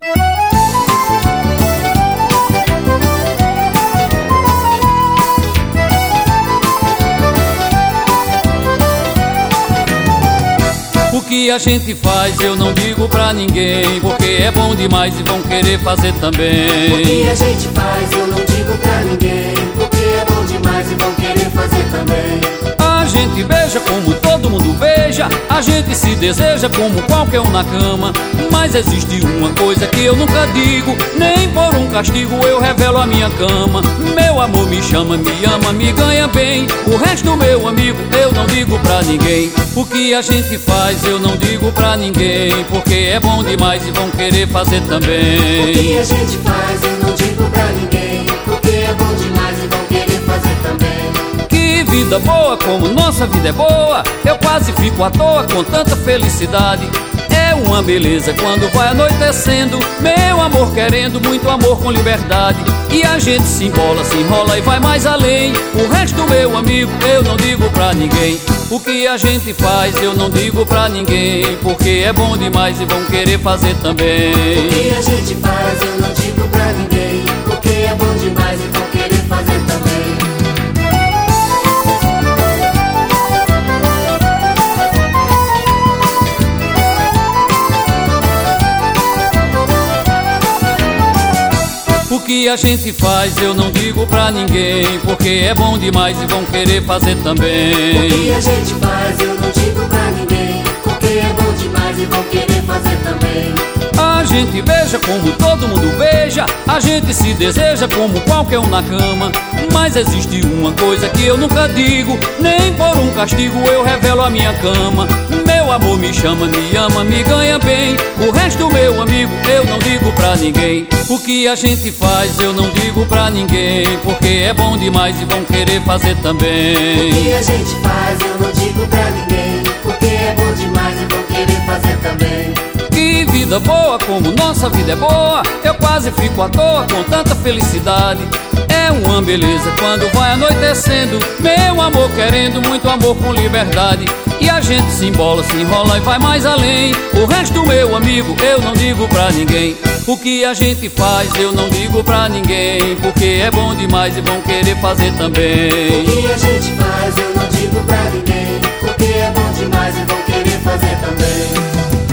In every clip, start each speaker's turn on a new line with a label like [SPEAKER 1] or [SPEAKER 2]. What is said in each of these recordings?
[SPEAKER 1] O que a gente faz eu não digo pra ninguém, porque é bom demais e vão querer fazer também.
[SPEAKER 2] O que a gente faz eu não digo pra ninguém, porque é bom demais e vão querer fazer também.
[SPEAKER 1] A gente beija como todo mundo beija, a gente se deseja como qualquer um na cama. Mas existe uma coisa que eu nunca digo, nem por um castigo eu revelo a minha cama. Meu amor me chama, me ama, me ganha bem, o resto meu amigo eu não digo pra ninguém. O que a gente faz eu não digo pra ninguém, porque é bom demais e vão querer fazer também.
[SPEAKER 2] O que a gente faz eu não digo pra ninguém, porque é bom demais e vão querer fazer também.
[SPEAKER 1] Que vida boa, como nossa vida é boa, eu quase fico à toa com tanta felicidade. É uma beleza quando vai anoitecendo, meu amor querendo muito amor com liberdade. E a gente se embola, se enrola e vai mais além, o resto meu amigo eu não digo pra ninguém. O que a gente faz eu não digo pra ninguém, porque é bom demais e vão querer fazer também.
[SPEAKER 2] O que a gente faz eu não digo pra ninguém, porque é bom demais e vão querer fazer também.
[SPEAKER 1] O que a gente faz eu não digo pra ninguém, porque é bom demais e vão querer fazer também.
[SPEAKER 2] O que a gente faz eu não digo pra ninguém, porque é bom demais e vão querer fazer também.
[SPEAKER 1] A gente beija como todo mundo beija, a gente se deseja como qualquer um na cama. Mas existe uma coisa que eu nunca digo, nem por um castigo eu revelo a minha cama. Meu amor me chama, me ama, me ganha bem, o resto meu amigo eu não digo pra ninguém. O que a gente faz eu não digo pra ninguém, porque é bom demais e vão querer fazer também.
[SPEAKER 2] O que a gente faz eu não digo pra ninguém, porque é bom demais e vão querer fazer também.
[SPEAKER 1] Que vida boa, como nossa vida é boa, eu quase fico à toa com tanta felicidade. É uma beleza quando vai anoitecendo, meu amor querendo muito amor com liberdade. E a gente se embola, se enrola e vai mais além, o resto meu amigo eu não digo pra ninguém. O que a gente faz eu não digo pra ninguém, porque é bom demais e vão querer fazer também.
[SPEAKER 2] O que a gente faz eu não digo pra ninguém, porque é bom demais e vão querer fazer também.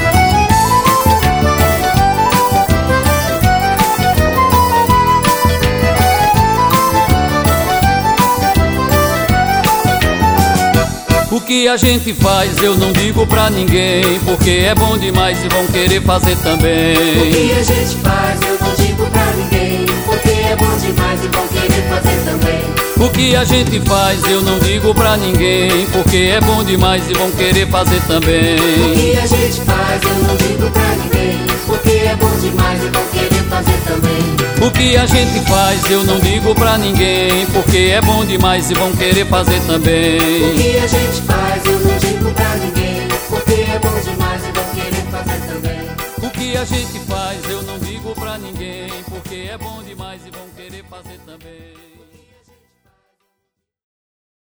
[SPEAKER 1] O que a gente faz eu não digo pra ninguém, porque é bom demais e vão querer fazer também.
[SPEAKER 2] O que a gente faz eu não digo pra ninguém, porque é bom demais e vão querer fazer também.
[SPEAKER 1] O que a gente faz eu não digo pra ninguém, porque é bom demais e vão querer fazer também.
[SPEAKER 2] O que a gente faz eu não digo pra ninguém, porque é bom demais e vão querer fazer também.
[SPEAKER 1] O que a gente faz eu não digo pra ninguém, porque é bom demais e vão querer fazer também.
[SPEAKER 2] O que a gente faz eu não digo pra ninguém, porque é bom demais e vão querer fazer também.
[SPEAKER 1] O que a gente faz eu não digo pra ninguém, porque é bom demais e vão querer fazer também.